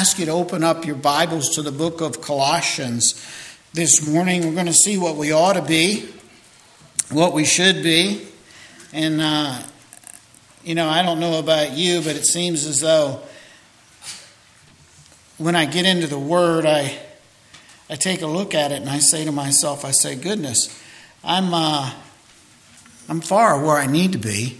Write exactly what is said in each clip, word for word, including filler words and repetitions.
ask you to open up your Bibles to the book of Colossians. This morning we're going to see what we ought to be, what we should be. And, uh, you know, I don't know about you, but it seems as though when I get into the Word, I I take a look at it and I say to myself, I say, goodness, I'm uh, I'm far where I need to be.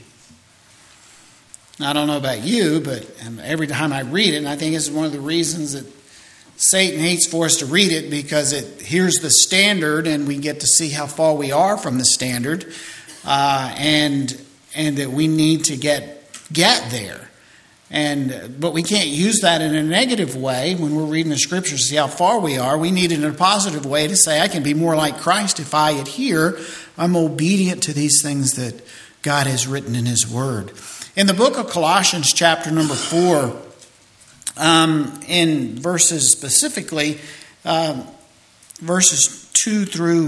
I don't know about you, but every time I read it, and I think this is one of the reasons that Satan hates for us to read it, because it here's the standard and we get to see how far we are from the standard, uh, and and that we need to get get there. And but we can't use that in a negative way when we're reading the Scriptures to see how far we are. We need it in a positive way to say, I can be more like Christ if I adhere, I'm obedient to these things that God has written in His Word. In the book of Colossians, chapter number four, um, in verses specifically, uh, verses two through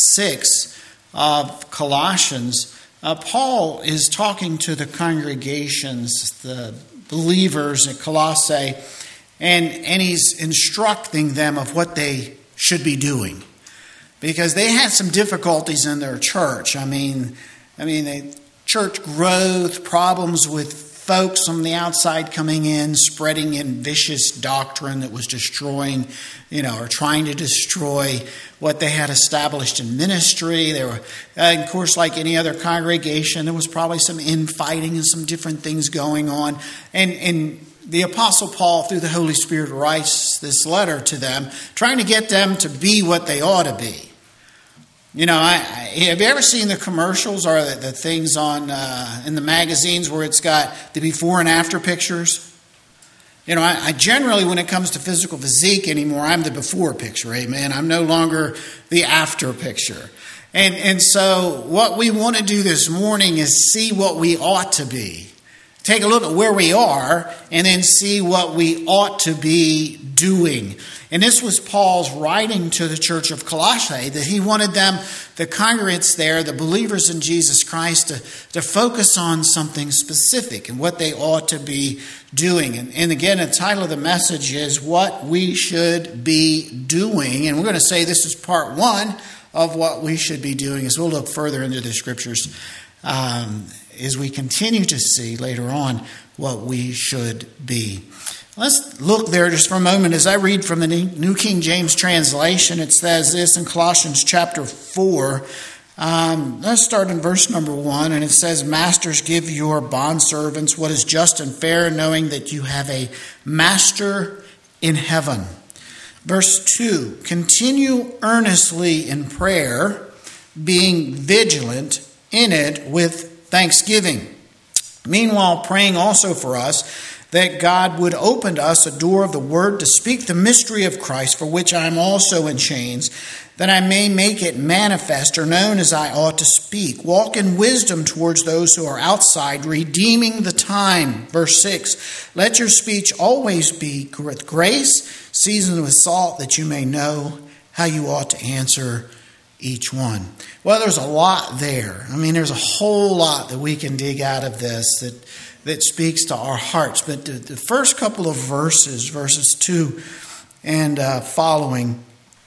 six of Colossians, uh, Paul is talking to the congregations, the believers at Colossae, and, and he's instructing them of what they should be doing. Because they had some difficulties in their church. I mean, I mean, they... church growth, problems with folks on the outside coming in, spreading in vicious doctrine that was destroying, you know, or trying to destroy what they had established in ministry. There were, uh, of course, like any other congregation, there was probably some infighting and some different things going on. And, and the Apostle Paul, through the Holy Spirit, writes this letter to them, trying to get them to be what they ought to be. You know, I, I, have you ever seen the commercials or the, the things on uh, in the magazines where it's got the before and after pictures? You know, I, I generally, when it comes to physical physique anymore, I'm the before picture, amen. I'm no longer the after picture. And, and so what we want to do this morning is see what we ought to be. Take a look at where we are and then see what we ought to be doing. And this was Paul's writing to the church of Colossae, that he wanted them, the congregants there, the believers in Jesus Christ, to, to focus on something specific and what they ought to be doing. And, and again, the title of the message is What We Should Be Doing. And we're going to say this is part one of what we should be doing, as we'll look further into the Scriptures um, as we continue to see later on what we should be. Let's look there just for a moment. As I read from the New King James translation, it says this in Colossians chapter four. Um, let's start in verse number one, and it says, Masters, give your bondservants what is just and fair, knowing that you have a master in heaven. Verse two, continue earnestly in prayer, being vigilant in it with thanksgiving. Meanwhile, praying also for us, that God would open to us a door of the word to speak the mystery of Christ, for which I am also in chains, that I may make it manifest or known as I ought to speak. Walk in wisdom towards those who are outside, redeeming the time. Verse six, let your speech always be with grace, seasoned with salt, that you may know how you ought to answer each one. Well, there's a lot there. I mean, there's a whole lot that we can dig out of this that that speaks to our hearts. But the, the first couple of verses, verses two and uh, following,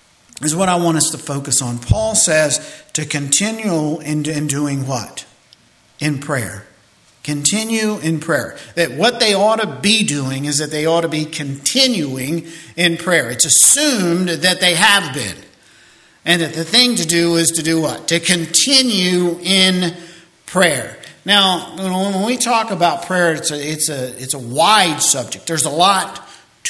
is what I want us to focus on. Paul says to continue in, in doing what? In prayer. Continue in prayer. That what they ought to be doing is that they ought to be continuing in prayer. It's assumed that they have been. And that the thing to do is to do what? To continue in prayer. Now, when we talk about prayer, it's a, it's a, it's a wide subject. There's a lot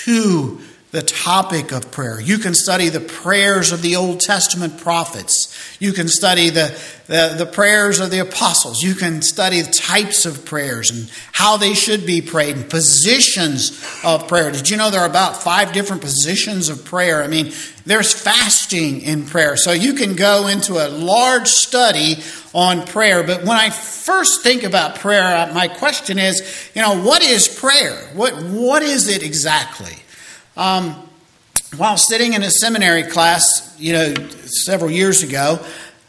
to the topic of prayer. You can study the prayers of the Old Testament prophets. You can study the, the, the prayers of the apostles. You can study the types of prayers and how they should be prayed and positions of prayer. Did you know there are about five different positions of prayer? I mean, there's fasting in prayer. So you can go into a large study on prayer. But when I first think about prayer, my question is, you know, what is prayer? What What is it exactly? Um, while sitting in a seminary class, you know, several years ago,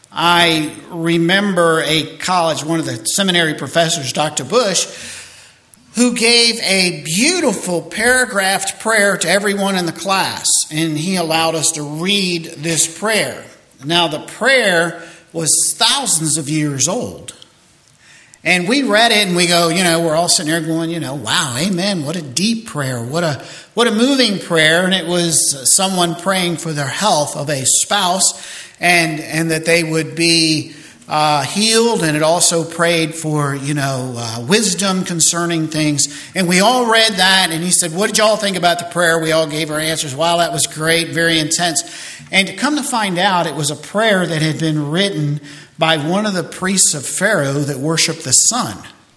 I remember a college, one of the seminary professors, Doctor Bush, who gave a beautiful paragraphed prayer to everyone in the class. And he allowed us to read this prayer. Now, the prayer was thousands of years old. And we read it and we go, you know, we're all sitting there going, you know, wow, amen. What a deep prayer. What a what a moving prayer. And it was someone praying for their health of a spouse and, and that they would be Uh, healed, and it also prayed for, you know, uh, wisdom concerning things. And we all read that, and he said, what did y'all think about the prayer? We all gave our answers. Wow, that was great, very intense. And to come to find out, it was a prayer that had been written by one of the priests of Pharaoh that worshiped the sun.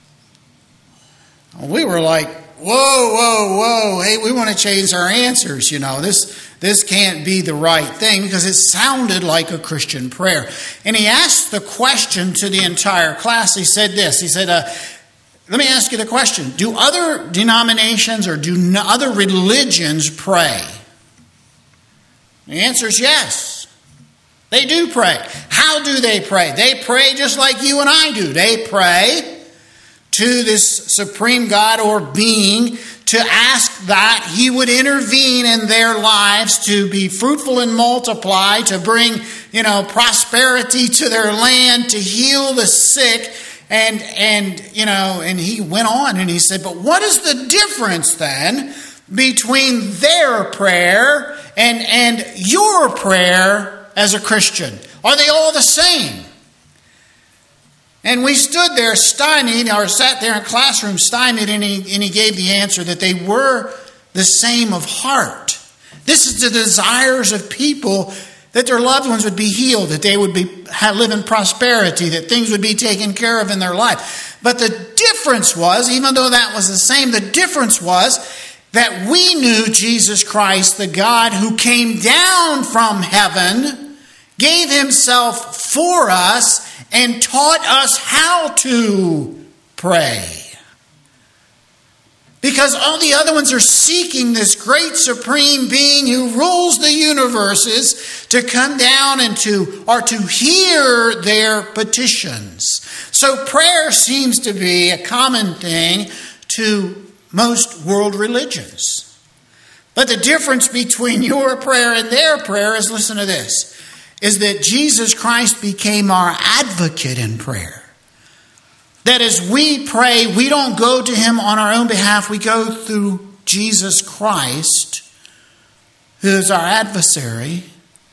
We were like, whoa, whoa, whoa, hey, we want to change our answers, you know, this this can't be the right thing, because it sounded like a Christian prayer. And he asked the question to the entire class. He said this, he said, uh, let me ask you the question, do other denominations or do other religions pray? The answer is yes. They do pray. How do they pray? They pray just like you and I do. They pray to this supreme God or being to ask that he would intervene in their lives to be fruitful and multiply, to bring, you know, prosperity to their land, to heal the sick. And, and you know, and he went on and he said, but what is the difference then between their prayer and, and your prayer as a Christian? Are they all the same? And we stood there stymied, or sat there in classroom stymied, and he, and he gave the answer that they were the same of heart. This is the desires of people, that their loved ones would be healed, that they would be live in prosperity, that things would be taken care of in their life. But the difference was, even though that was the same, the difference was that we knew Jesus Christ, the God who came down from heaven, gave himself for us, and taught us how to pray. Because all the other ones are seeking this great supreme being who rules the universes to come down and to, or to hear their petitions. So prayer seems to be a common thing to most world religions. But the difference between your prayer and their prayer is, listen to this, is that Jesus Christ became our advocate in prayer. That as we pray, we don't go to him on our own behalf. We go through Jesus Christ, who is our adversary,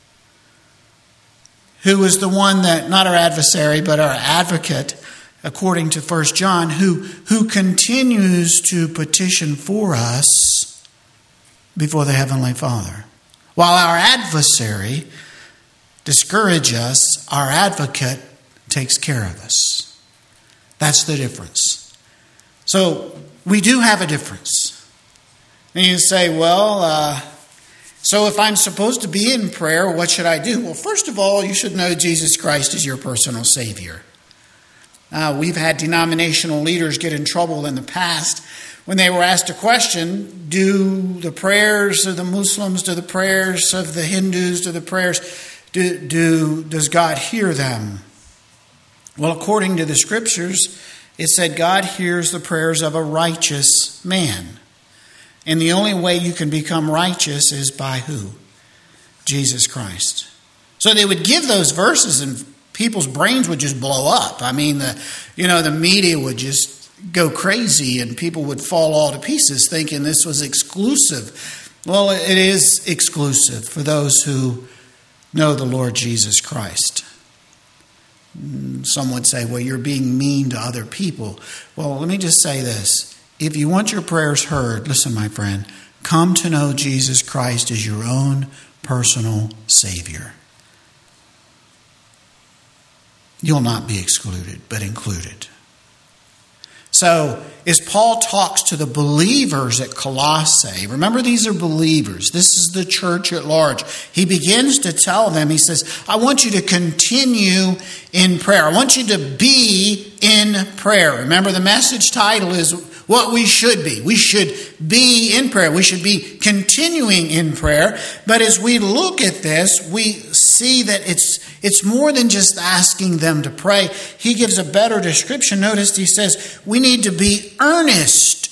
who is the one that, not our adversary, but our advocate, according to First John, who, who continues to petition for us before the Heavenly Father. While our adversary discourage us, our advocate takes care of us. That's the difference. So we do have a difference. And you say, well, uh, so if I'm supposed to be in prayer, what should I do? Well, first of all, you should know Jesus Christ is your personal Savior. Uh, we've had denominational leaders get in trouble in the past when they were asked a question, do the prayers of the Muslims, do the prayers of the Hindus, do the prayers... Do, do, does God hear them? Well, according to the scriptures, it said God hears the prayers of a righteous man. And the only way you can become righteous is by who? Jesus Christ. So they would give those verses and people's brains would just blow up. I mean, the, you know, the media would just go crazy and people would fall all to pieces thinking this was exclusive. Well, it is exclusive for those who know the Lord Jesus Christ. Some would say, well, you're being mean to other people. Well, let me just say this. If you want your prayers heard, listen, my friend, come to know Jesus Christ as your own personal Savior. You'll not be excluded, but included. So, as Paul talks to the believers at Colossae, remember these are believers. This is the church at large. He begins to tell them, he says, I want you to continue in prayer. I want you to be in prayer. Remember the message title is what we should be. We should be in prayer. We should be continuing in prayer. But as we look at this, we see that it's it's more than just asking them to pray. He gives a better description. Notice he says we need to be earnest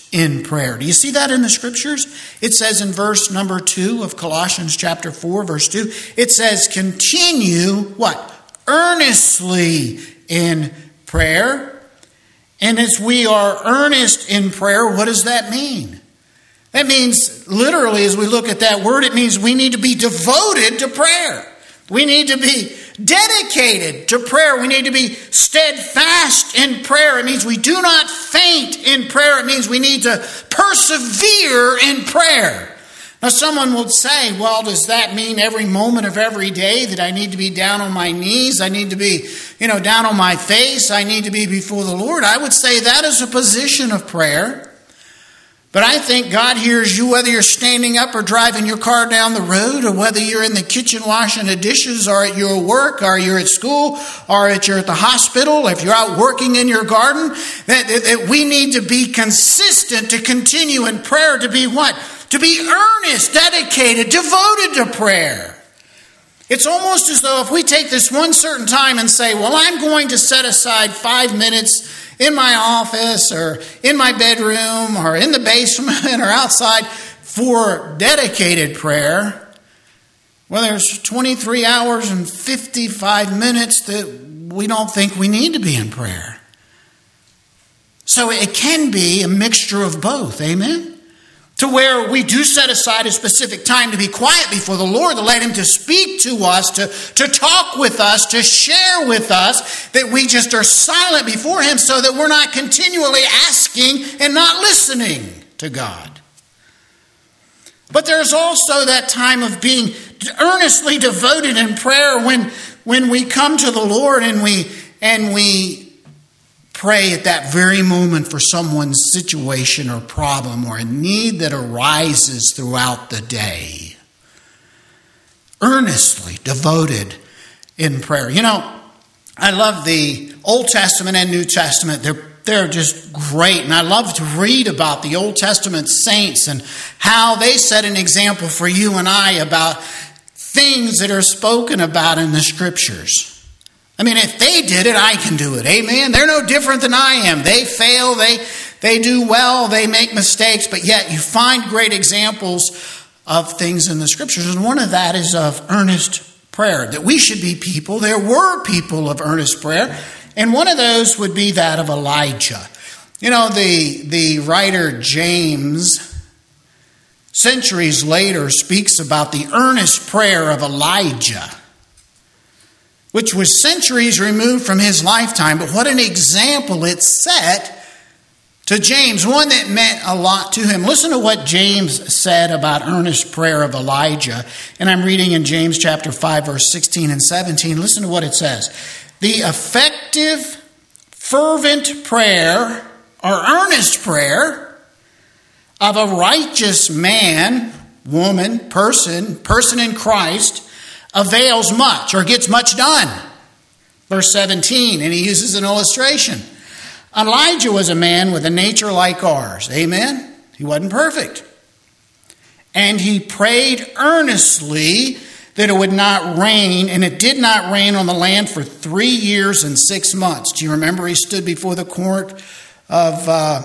in prayer. Do you see that in the scriptures? It says in verse number two of Colossians chapter four, verse two, it says, continue, what? Earnestly in prayer. And as we are earnest in prayer, what does that mean? That means, literally, as we look at that word, it means we need to be devoted to prayer. We need to be dedicated to prayer. We need to be steadfast in prayer. It means we do not faint in prayer. It means we need to persevere in prayer. Now, someone will say, well, does that mean every moment of every day that I need to be down on my knees? I need to be, you know, down on my face. I need to be before the Lord. I would say that is a position of prayer. But I think God hears you whether you're standing up or driving your car down the road, or whether you're in the kitchen washing the dishes, or at your work, or you're at school, or at you're at the hospital, if you're out working in your garden, that, that we need to be consistent to continue in prayer, to be what? To be earnest, dedicated, devoted to prayer. It's almost as though if we take this one certain time and say, well, I'm going to set aside five minutes in my office or in my bedroom or in the basement or outside for dedicated prayer, well, there's twenty-three hours and fifty-five minutes that we don't think we need to be in prayer. So it can be a mixture of both, amen? To where we do set aside a specific time to be quiet before the Lord, to let Him to speak to us, to, to talk with us, to share with us, that we just are silent before Him so that we're not continually asking and not listening to God. But there's also that time of being earnestly devoted in prayer when, when we come to the Lord and we and we pray at that very moment for someone's situation or problem or a need that arises throughout the day. Earnestly devoted in prayer. You know, I love the Old Testament and New Testament. They're, they're just great. And I love to read about the Old Testament saints and how they set an example for you and I about things that are spoken about in the scriptures. I mean, if they did it, I can do it. Amen. They're no different than I am. They fail. They, they do well. They make mistakes. But yet you find great examples of things in the scriptures. And one of that is of earnest prayer. That we should be people. There were people of earnest prayer. And one of those would be that of Elijah. You know, the, the writer James, centuries later, speaks about the earnest prayer of Elijah, which was centuries removed from his lifetime. But what an example it set to James, one that meant a lot to him. Listen to what James said about earnest prayer of Elijah. And I'm reading in James chapter five, verse sixteen and seventeen. Listen to what it says. The effective, fervent prayer, or earnest prayer of a righteous man, woman, person, person in Christ, avails much, or gets much done. Verse seventeen, and he uses an illustration. Elijah was a man with a nature like ours. Amen? He wasn't perfect. And he prayed earnestly that it would not rain, and it did not rain on the land for three years and six months. Do you remember he stood before the court of uh,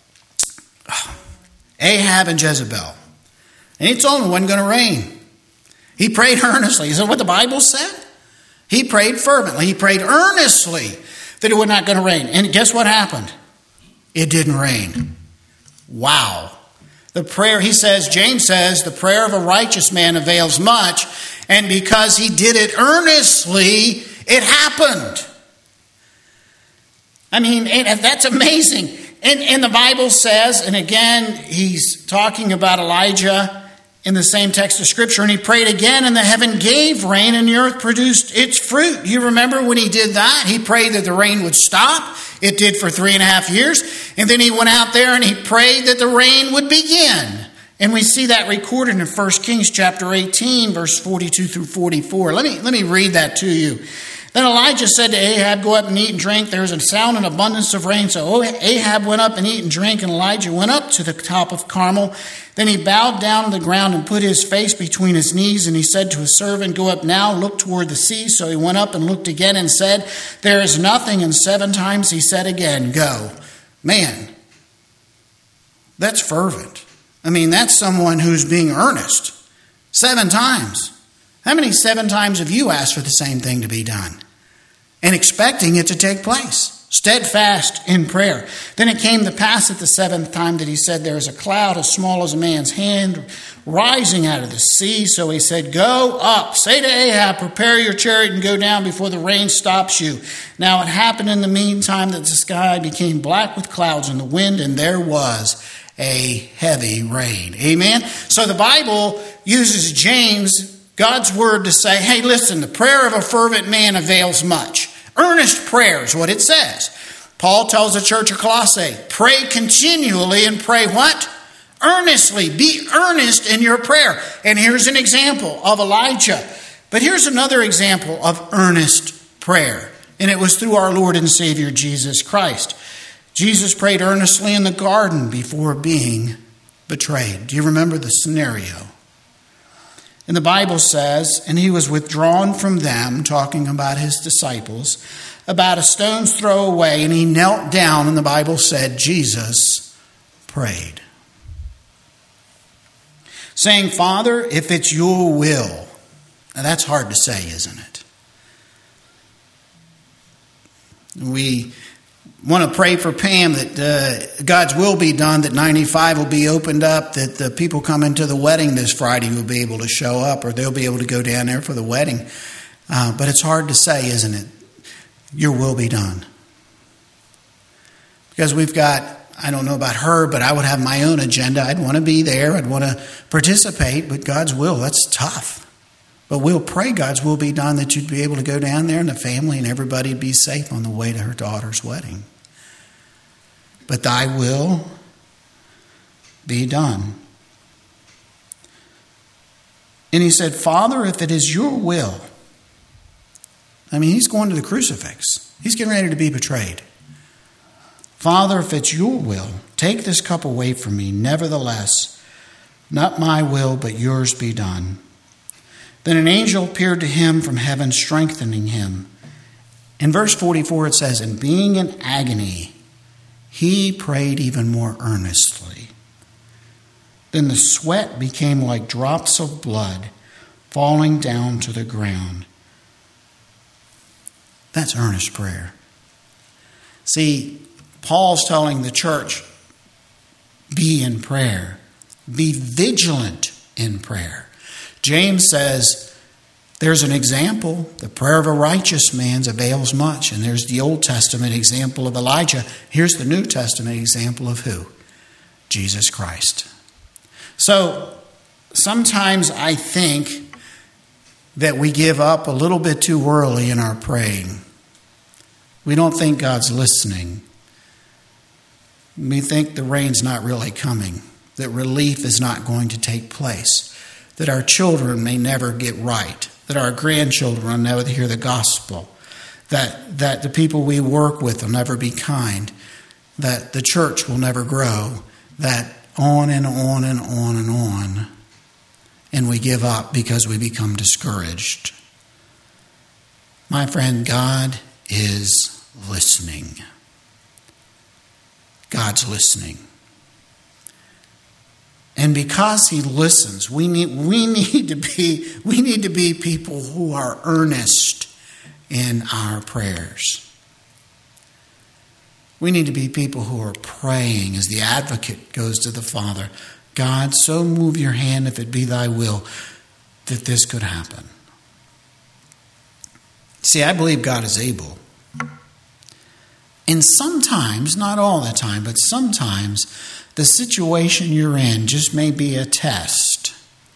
Ahab and Jezebel? And he told them it wasn't going to rain. He prayed earnestly. Is that what the Bible said? He prayed fervently. He prayed earnestly that it was not going to rain. And guess what happened? It didn't rain. Wow. The prayer, he says, James says, the prayer of a righteous man avails much. And because he did it earnestly, it happened. I mean, that's amazing. And, and the Bible says, and again, he's talking about Elijah in the same text of Scripture, and he prayed again, and the heaven gave rain, and the earth produced its fruit. You remember when he did that? He prayed that the rain would stop. It did for three and a half years. And then he went out there and he prayed that the rain would begin. And we see that recorded in First Kings chapter eighteen, verse forty-two through forty-four. Let me, let me read that to you. Then Elijah said to Ahab, go up and eat and drink. There is a sound and abundance of rain. So Ahab went up and ate and drank, and Elijah went up to the top of Carmel. Then he bowed down to the ground and put his face between his knees, and he said to his servant, go up now, look toward the sea. So he went up and looked again and said, there is nothing. And seven times he said again, go. Man, That's fervent. I mean, that's someone who's being earnest. Seven times. How many seven times have you asked for the same thing to be done? And expecting it to take place. Steadfast in prayer. Then it came to pass at the seventh time that he said, there is a cloud as small as a man's hand rising out of the sea. So he said, go up, say to Ahab, prepare your chariot and go down before the rain stops you. Now it happened in the meantime that the sky became black with clouds and the wind, and there was a heavy rain. Amen. So the Bible uses James, God's word, to say, hey, listen, the prayer of a fervent man avails much. Earnest prayer is what it says. Paul tells the church of Colossae, pray continually and pray what? Earnestly. Be earnest in your prayer. And here's an example of Elijah. But here's another example of earnest prayer. And it was through our Lord and Savior Jesus Christ. Jesus prayed earnestly in the garden before being betrayed. Do you remember the scenario? And the Bible says, and he was withdrawn from them, talking about his disciples, about a stone's throw away, and he knelt down, and the Bible said, Jesus prayed, saying, Father, if it's your will. Now that's hard to say, isn't it? We want to pray for Pam that uh, God's will be done, that ninety-five will be opened up, that the people coming to the wedding this Friday will be able to show up, or they'll be able to go down there for the wedding. Uh, but it's hard to say, isn't it? Your will be done. Because we've got, I don't know about her, but I would have my own agenda. I'd want to be there. I'd want to participate, but God's will, that's tough. But we'll pray God's will be done, that you'd be able to go down there and the family and everybody be safe on the way to her daughter's wedding. But thy will be done. And he said, Father, if it is your will. I mean, he's going to the crucifix. He's getting ready to be betrayed. Father, if it's your will, take this cup away from me. Nevertheless, not my will, but yours be done. Then an angel appeared to him from heaven, strengthening him. In verse forty-four it says, and being in agony, he prayed even more earnestly. Then the sweat became like drops of blood falling down to the ground. That's earnest prayer. See, Paul's telling the church, be in prayer. Be vigilant in prayer. James says, there's an example. The prayer of a righteous man avails much. And there's the Old Testament example of Elijah. Here's the New Testament example of who? Jesus Christ. So sometimes I think that we give up a little bit too early in our praying. We don't think God's listening. We think the rain's not really coming, that relief is not going to take place, that our children may never get right, that our grandchildren will never hear the gospel, that, that the people we work with will never be kind, that the church will never grow, that on and on and on and on. And we give up because we become discouraged. My friend, God is listening. God's listening. And because he listens, we need we need to be we need to be people who are earnest in our prayers. We need to be people who are praying as the advocate goes to the Father. God, so move your hand, if it be thy will, that this could happen. See, I believe God is able. And sometimes, not all the time, but sometimes the situation you're in just may be a test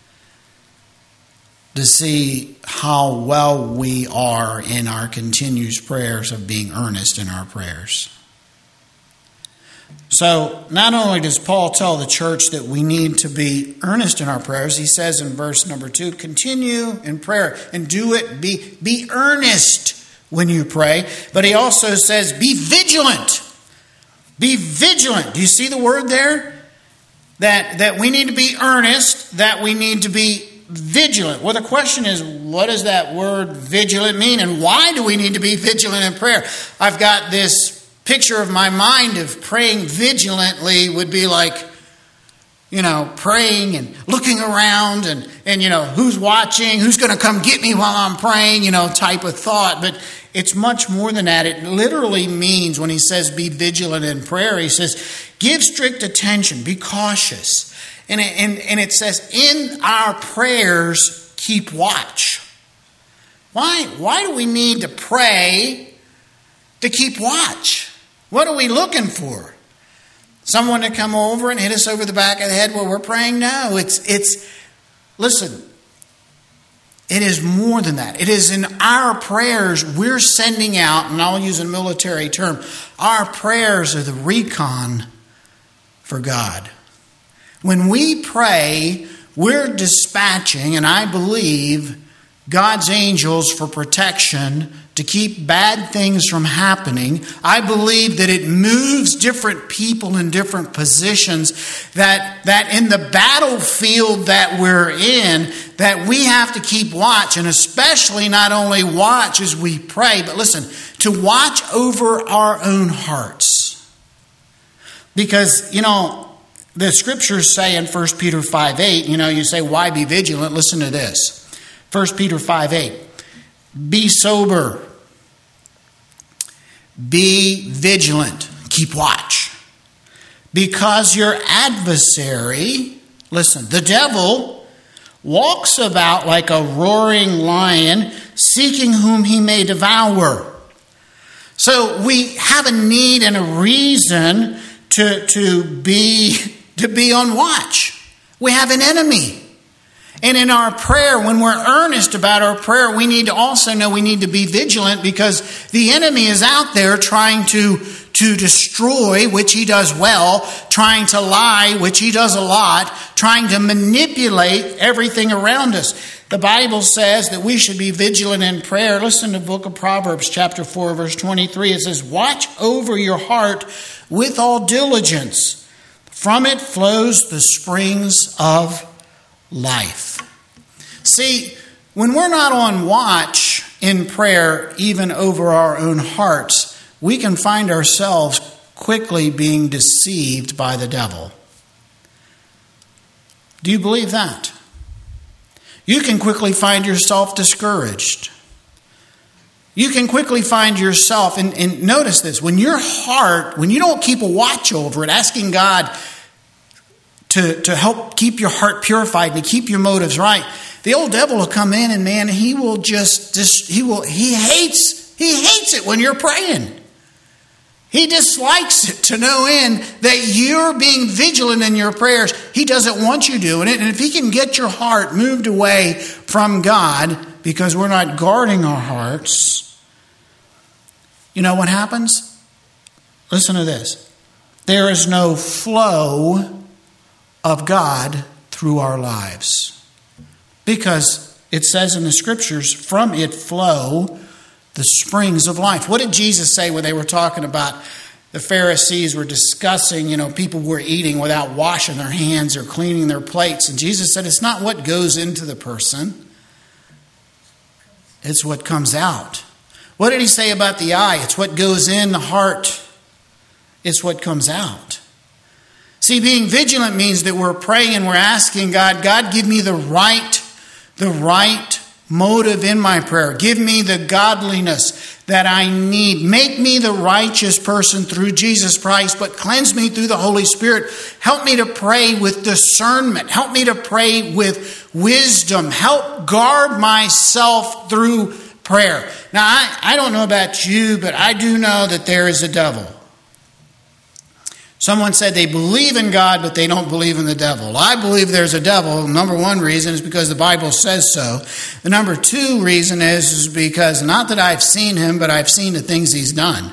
to see how well we are in our continuous prayers of being earnest in our prayers. So not only does Paul tell the church that we need to be earnest in our prayers, he says in verse number two, continue in prayer and do it, be, be earnest when you pray. But he also says, be vigilant. Be vigilant. Do you see the word there? That, that we need to be earnest, that we need to be vigilant. Well, the question is, what does that word vigilant mean? And why do we need to be vigilant in prayer? I've got this picture of my mind of praying vigilantly would be like you know, praying and looking around and, and you know, who's watching, who's going to come get me while I'm praying, you know, type of thought. But it's much more than that. It literally means, when he says be vigilant in prayer, he says give strict attention, be cautious. And it, and, and it says in our prayers, keep watch. Why, why do we need to pray to keep watch? What are we looking for? Someone to come over and hit us over the back of the head while we're praying? No, it's, it's, listen, it is more than that. It is in our prayers we're sending out, and I'll use a military term, our prayers are the recon for God. When we pray, we're dispatching, and I believe, God's angels for protection to keep bad things from happening. I believe that it moves different people in different positions, that, that in the battlefield that we're in, that we have to keep watch, and especially not only watch as we pray, but listen, to watch over our own hearts. Because, you know, the scriptures say in First Peter five eight, you know, you say, why be vigilant? Listen to this. First Peter five eight, be sober, be vigilant, keep watch. Because your adversary, listen, the devil walks about like a roaring lion, seeking whom he may devour. So we have a need and a reason to, to, be, to be on watch. We have an enemy. And in our prayer, when we're earnest about our prayer, we need to also know we need to be vigilant, because the enemy is out there trying to, to destroy, which he does well, trying to lie, which he does a lot, trying to manipulate everything around us. The Bible says that we should be vigilant in prayer. Listen to the book of Proverbs, chapter four, verse twenty-three. It says, watch over your heart with all diligence. From it flows the springs of life. See, when we're not on watch in prayer, even over our own hearts, we can find ourselves quickly being deceived by the devil. Do you believe that? You can quickly find yourself discouraged. You can quickly find yourself, and, and notice this, when your heart, when you don't keep a watch over it, asking God To, to help keep your heart purified and to keep your motives right, the old devil will come in and man, he will just, just he will he hates he hates it when you're praying. He dislikes it to no end that you're being vigilant in your prayers. He doesn't want you doing it. And if he can get your heart moved away from God because we're not guarding our hearts, you know what happens? Listen to this. There is no flow of God through our lives. Because it says in the scriptures, from it flow the springs of life. What did Jesus say when they were talking about the Pharisees were discussing, you know, people were eating without washing their hands or cleaning their plates? And Jesus said, it's not what goes into the person, it's what comes out. What did he say about the eye? It's what goes in the heart. It's what comes out. See, being vigilant means that we're praying and we're asking God, God, give me the right, the right motive in my prayer. Give me the godliness that I need. Make me the righteous person through Jesus Christ, but cleanse me through the Holy Spirit. Help me to pray with discernment. Help me to pray with wisdom. Help guard myself through prayer. Now, I, I don't know about you, but I do know that there is a devil. Someone said they believe in God, but they don't believe in the devil. I believe there's a devil. Number one reason is because the Bible says so. The number two reason is, is because not that I've seen him, but I've seen the things he's done.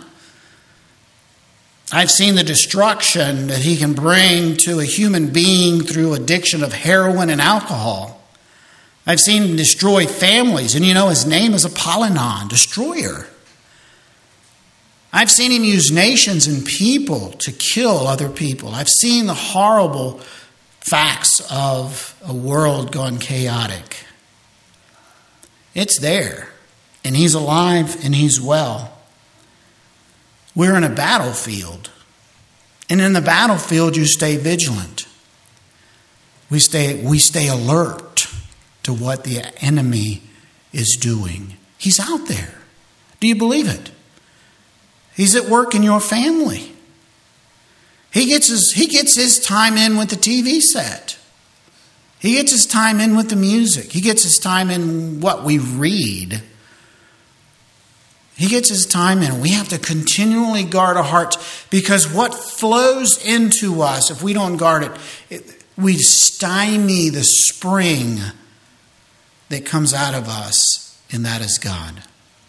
I've seen the destruction that he can bring to a human being through addiction of heroin and alcohol. I've seen him destroy families. And you know, his name is Apollyon, destroyer. I've seen him use nations and people to kill other people. I've seen the horrible facts of a world gone chaotic. It's there. And he's alive and he's well. We're in a battlefield. And in the battlefield, you stay vigilant. We stay, we stay alert to what the enemy is doing. He's out there. Do you believe it? He's at work in your family. He gets his, he gets his time in with the T V set. He gets his time in with the music. He gets his time in what we read. He gets his time in. We have to continually guard our hearts, because what flows into us, if we don't guard it, it we stymie the spring that comes out of us, and that is God.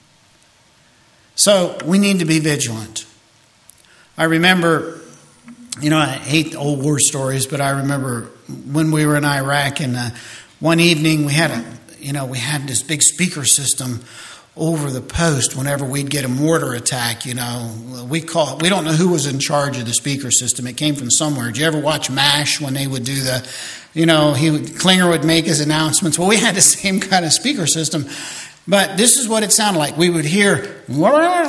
So we need to be vigilant. I remember, you know, I hate old war stories, but I remember when we were in Iraq, and uh, one evening we had a, you know, we had this big speaker system over the post. Whenever we'd get a mortar attack, you know, we call, we don't know who was in charge of the speaker system. It came from somewhere. Did you ever watch MASH when they would do the, you know, he would, Klinger would make his announcements? Well, we had the same kind of speaker system, but this is what it sounded like. We would hear, what,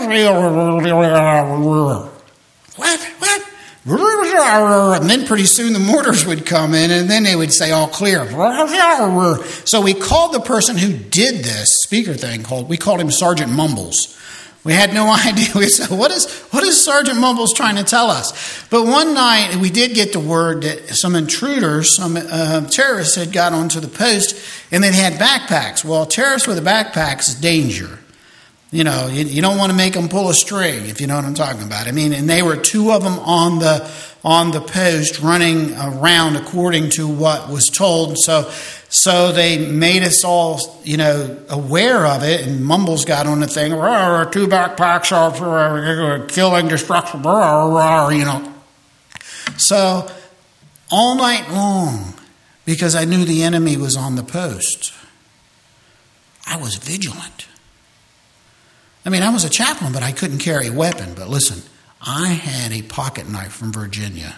what? And then pretty soon the mortars would come in, and then they would say all clear. So we called the person who did this speaker thing, called we called him Sergeant Mumbles. We had no idea. We said, what is what is Sergeant Mumbles trying to tell us? But one night we did get the word that some intruders, some uh, terrorists had got onto the post, and they had backpacks. Well, terrorists with a backpack is danger. You know, you, you don't want to make them pull a string, if you know what I'm talking about. I mean, and they were two of them on the on the post running around according to what was told. So, so they made us all, you know, aware of it. And Mumbles got on the thing. Two backpacks are killing, destruction. You know. So all night long, because I knew the enemy was on the post, I was vigilant. I mean, I was a chaplain, but I couldn't carry a weapon. But listen, I had a pocket knife from Virginia.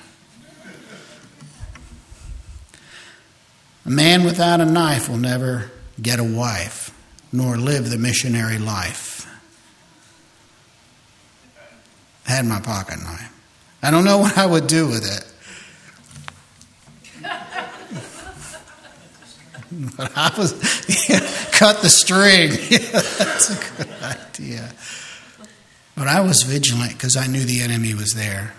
A man without a knife will never get a wife, nor live the missionary life. I had my pocket knife. I don't know what I would do with it. But I was, yeah, cut the string. Yeah, that's a good idea. But I was vigilant because I knew the enemy was there.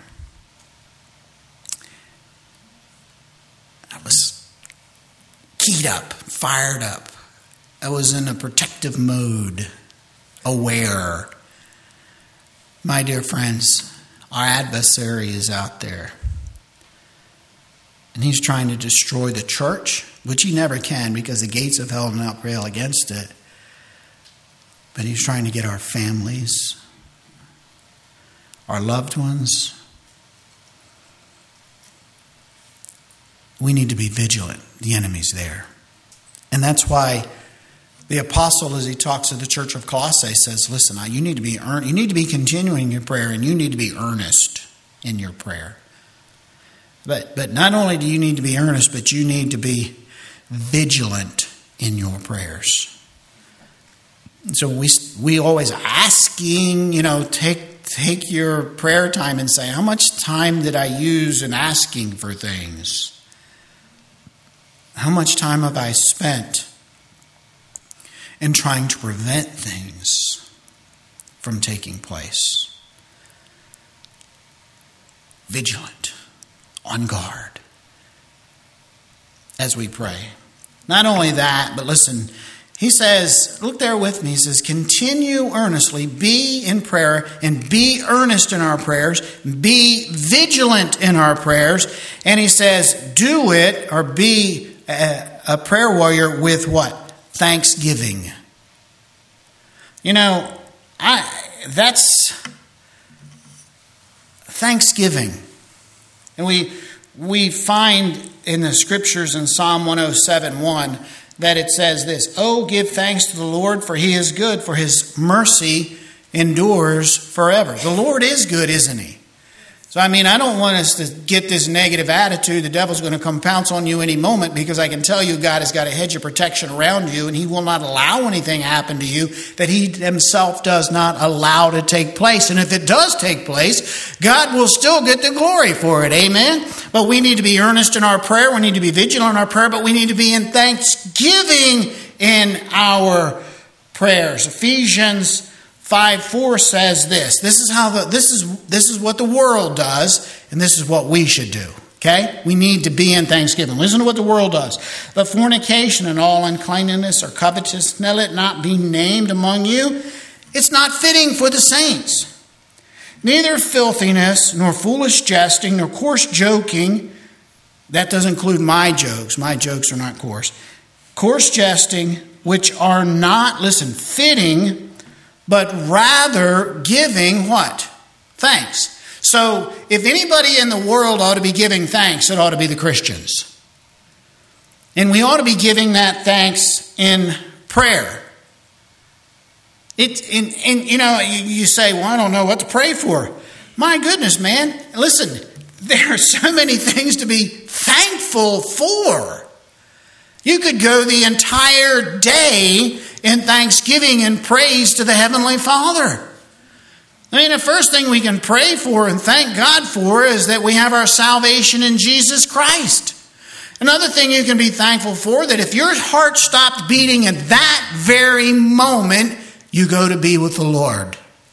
I was keyed up, fired up. I was in a protective mode, aware. My dear friends, our adversary is out there. And he's trying to destroy the church, which he never can because the gates of hell do not prevail against it. But he's trying to get our families, our loved ones. We need to be vigilant. The enemy's there. And that's why the apostle, as he talks to the church of Colossae, says, listen, you need to be earn- you need to be continuing your prayer, and you need to be earnest in your prayer. But but not only do you need to be earnest, but you need to be vigilant in your prayers. So we we always asking, you know, take take your prayer time and say, how much time did I use in asking for things? How much time have I spent in trying to prevent things from taking place? Vigilant, on guard, as we pray. Not only that, but listen, he says, look there with me, he says, continue earnestly, be in prayer, and be earnest in our prayers, be vigilant in our prayers. And he says, do it, or be a, a prayer warrior with what? Thanksgiving. You know, I that's thanksgiving. And we we find in the scriptures in Psalm one oh seven one that it says this, oh, give thanks to the Lord, for he is good, for his mercy endures forever. The Lord is good, isn't he? So, I mean, I don't want us to get this negative attitude. The devil's going to come pounce on you any moment, because I can tell you God has got a hedge of protection around you, and he will not allow anything happen to you that he himself does not allow to take place. And if it does take place, God will still get the glory for it. Amen? But we need to be earnest in our prayer. We need to be vigilant in our prayer, but we need to be in thanksgiving in our prayers. Ephesians five four says this. This is how the this is this is what the world does, and this is what we should do. Okay? We need to be in thanksgiving. Listen to what the world does. The fornication and all uncleanness or covetousness, let it not be named among you. It's not fitting for the saints. Neither filthiness, nor foolish jesting, nor coarse joking. That does include my jokes. My jokes are not coarse. Coarse jesting, which are not, listen, fitting, but rather giving what? Thanks. So if anybody in the world ought to be giving thanks, it ought to be the Christians. And we ought to be giving that thanks in prayer. It, and, and you know, you, you say, well, I don't know what to pray for. My goodness, man. Listen, there are so many things to be thankful for. You could go the entire day in thanksgiving and praise to the Heavenly Father. I mean, the first thing we can pray for and thank God for is that we have our salvation in Jesus Christ. Another thing you can be thankful for, that if your heart stopped beating at that very moment, you go to be with the Lord.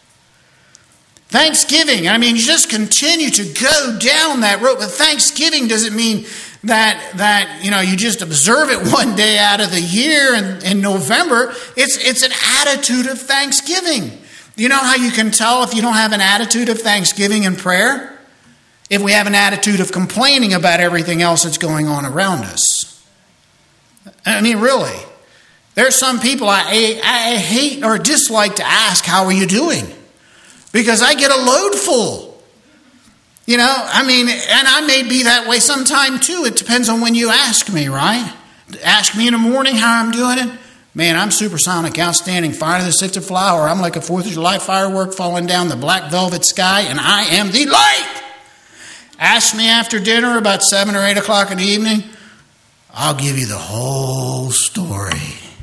Thanksgiving, I mean, you just continue to go down that road. But thanksgiving doesn't mean that, that you know, you just observe it one day out of the year in, in November. It's, it's an attitude of thanksgiving. You know how you can tell if you don't have an attitude of thanksgiving in prayer? If we have an attitude of complaining about everything else that's going on around us. I mean, really. There's some people I, I hate or dislike to ask, how are you doing? Because I get a load full. You know, I mean, and I may be that way sometime too. It depends on when you ask me, right? Ask me in the morning how I'm doing it. Man, I'm supersonic, outstanding, fire to the sifted flower. I'm like a fourth of July firework falling down the black velvet sky, and I am the light. Ask me after dinner about seven or eight o'clock in the evening. I'll give you the whole story.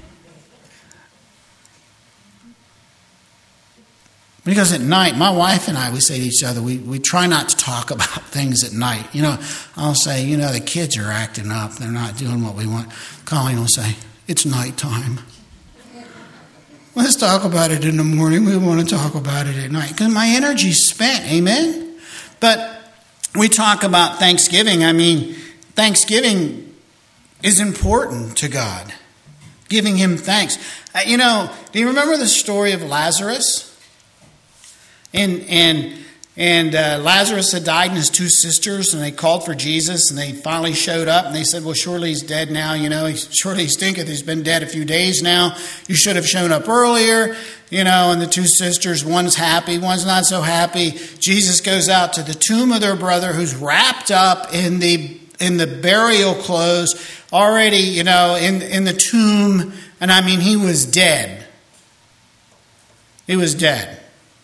Because at night, my wife and I, we say to each other, we, we try not to talk about things at night. You know, I'll say, you know, the kids are acting up. They're not doing what we want. Colleen will say, it's nighttime. Let's talk about it in the morning. We want to talk about it at night. Because my energy's spent, amen? But we talk about Thanksgiving. I mean, Thanksgiving is important to God. Giving him thanks. Uh, you know, do you remember the story of Lazarus? And and and uh, Lazarus had died, and his two sisters, and they called for Jesus, and they finally showed up, and they said, well, surely he's dead now, you know, he, surely he stinketh, he's been dead a few days now, you should have shown up earlier, you know, and the two sisters, one's happy, one's not so happy. Jesus goes out to the tomb of their brother, who's wrapped up in the in the burial clothes, already, you know, in, in the tomb, and I mean, he was dead. He was dead.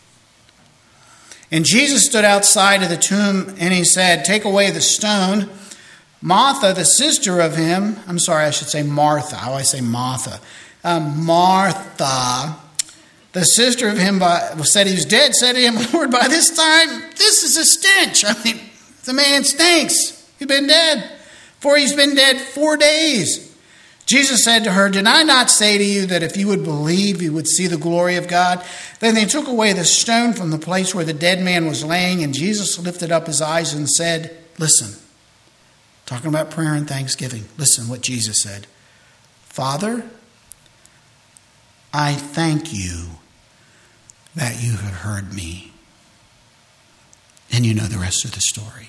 And Jesus stood outside of the tomb and he said, take away the stone. Martha, the sister of him, I'm sorry, I should say Martha. How I say Martha. Um, Martha, the sister of him, by, said he was dead, said to him, Lord, by this time, this is a stench. I mean, the man stinks. He's been dead. For he's been dead four days. Jesus said to her, did I not say to you that if you would believe, you would see the glory of God? Then they took away the stone from the place where the dead man was laying, and Jesus lifted up his eyes and said, listen, talking about prayer and thanksgiving, listen what Jesus said. Father, I thank you that you have heard me. And you know the rest of the story.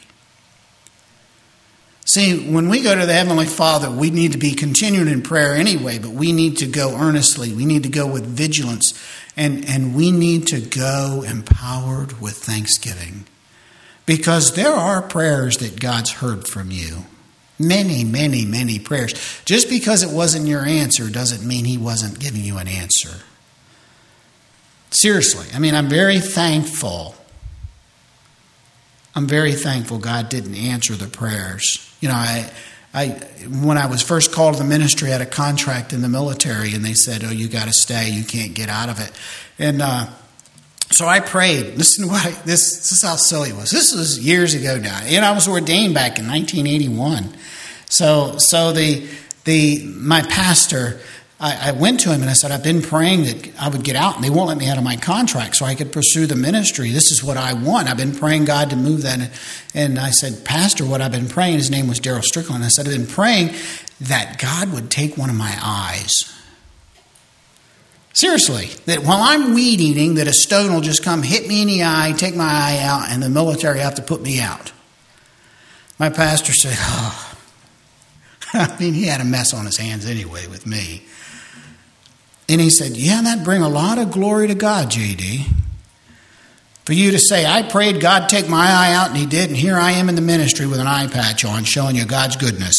See, when we go to the Heavenly Father, we need to be continuing in prayer anyway, but we need to go earnestly. We need to go with vigilance, and, and we need to go empowered with thanksgiving. Because there are prayers that God's heard from you. Many, many, many prayers. Just because it wasn't your answer doesn't mean he wasn't giving you an answer. Seriously, I mean, I'm very thankful. I'm very thankful God didn't answer the prayers. You know, I, I when I was first called to the ministry, I had a contract in the military, and they said, "Oh, you got to stay. You can't get out of it." And uh, so I prayed. Listen to what I, this. This is how silly it was. This was years ago now, and I was ordained back in nineteen eighty-one. So, so the the my pastor. I went to him and I said, I've been praying that I would get out, and they won't let me out of my contract so I could pursue the ministry. This is what I want. I've been praying God to move that. And I said, Pastor, what I've been praying, his name was Daryl Strickland. I said, I've been praying that God would take one of my eyes. Seriously, that while I'm weed eating, that a stone will just come hit me in the eye, take my eye out, and the military have to put me out. My pastor said, oh, I mean, he had a mess on his hands anyway with me. And he said, yeah, that'd bring a lot of glory to God, J D. For you to say, I prayed God take my eye out, and he did, and here I am in the ministry with an eye patch on showing you God's goodness.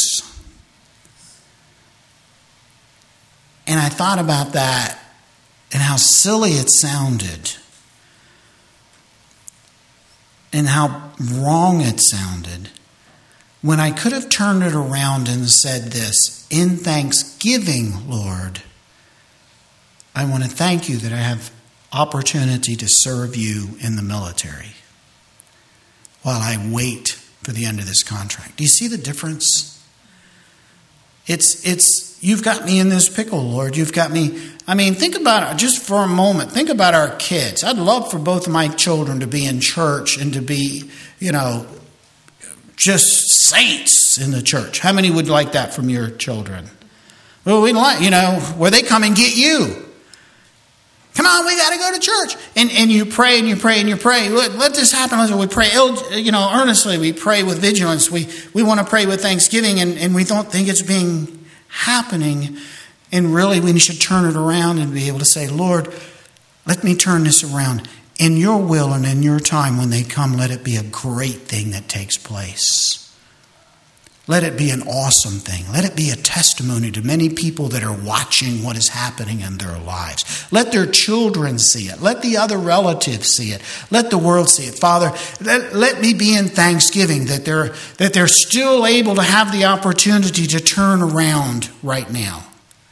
And I thought about that and how silly it sounded and how wrong it sounded when I could have turned it around and said this, in thanksgiving, Lord, I want to thank you that I have opportunity to serve you in the military while I wait for the end of this contract. Do you see the difference? It's, it's, you've got me in this pickle, Lord. You've got me. I mean, think about it just for a moment. Think about our kids. I'd love for both of my children to be in church and to be, you know, just saints in the church. How many would like that from your children? Well, we'd like, you know, where they come and get you. Come on, we got to go to church. And and you pray and you pray and you pray. Let, let this happen. We pray, you know, earnestly. We pray with vigilance. We we want to pray with thanksgiving, and, and we don't think it's being happening. And really, we should turn it around and be able to say, Lord, let me turn this around. In your will and in your time, when they come, let it be a great thing that takes place. Let it be an awesome thing. Let it be a testimony to many people that are watching what is happening in their lives. Let their children see it. Let the other relatives see it. Let the world see it. Father, let, let me be in thanksgiving that they're, that they're still able to have the opportunity to turn around right now.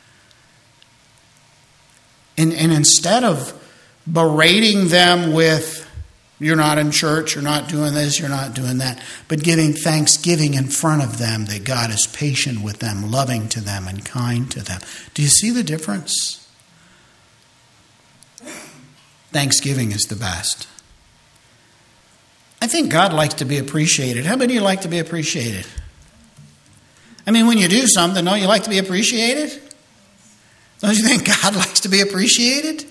And, and instead of berating them with, you're not in church, you're not doing this, you're not doing that, but giving thanksgiving in front of them that God is patient with them, loving to them, and kind to them. Do you see the difference? Thanksgiving is the best. I think God likes to be appreciated. How many of you like to be appreciated? I mean, when you do something, don't you like to be appreciated? Don't you think God likes to be appreciated?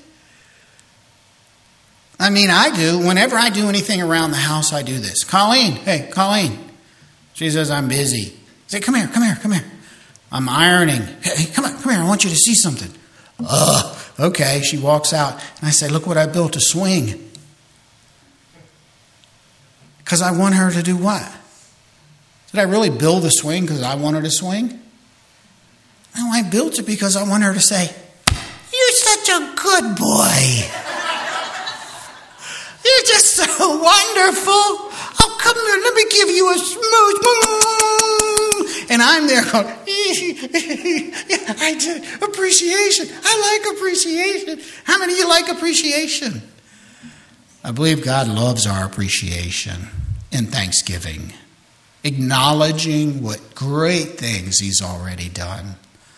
I mean, I do. Whenever I do anything around the house, I do this. Colleen, hey, Colleen. She says, I'm busy. I say, come here, come here, come here. I'm ironing. Hey, come on, come here. I want you to see something. Ugh, okay. She walks out, and I say, look what I built, a swing. Because I want her to do what? Did I really build a swing because I want her to swing? No, I built it because I want her to say, you're such a good boy. You're just so wonderful. Oh, come here. Let me give you a smooch. And I'm there going, yeah, I do. Appreciation. I like appreciation. How many of you like appreciation? I believe God loves our appreciation and thanksgiving. Acknowledging what great things he's already done.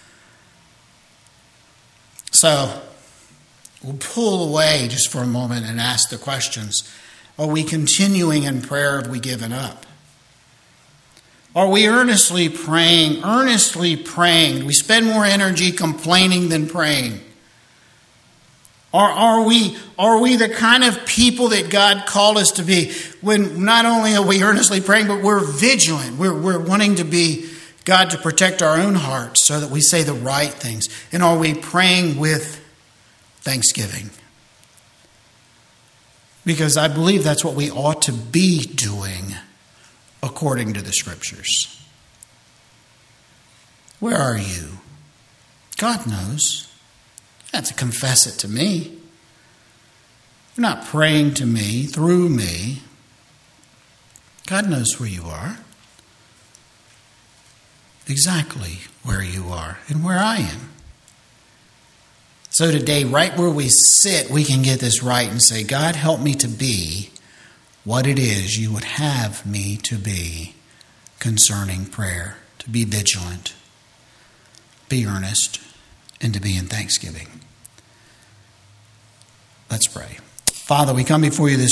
So, we'll pull away just for a moment and ask the questions. Are we continuing in prayer? Have we given up? Are we earnestly praying? Earnestly praying. We spend more energy complaining than praying. Or are we, are we the kind of people that God called us to be? When not only are we earnestly praying, but we're vigilant. We're, we're wanting to be God to protect our own hearts so that we say the right things. And are we praying with thanksgiving? Because I believe that's what we ought to be doing according to the Scriptures. Where are you? God knows. You have to confess it to me. You're not praying to me, through me. God knows where you are. Exactly where you are and where I am. So today, right where we sit, we can get this right and say, God, help me to be what it is you would have me to be concerning prayer, to be vigilant, be earnest, and to be in thanksgiving. Let's pray. Father, we come before you this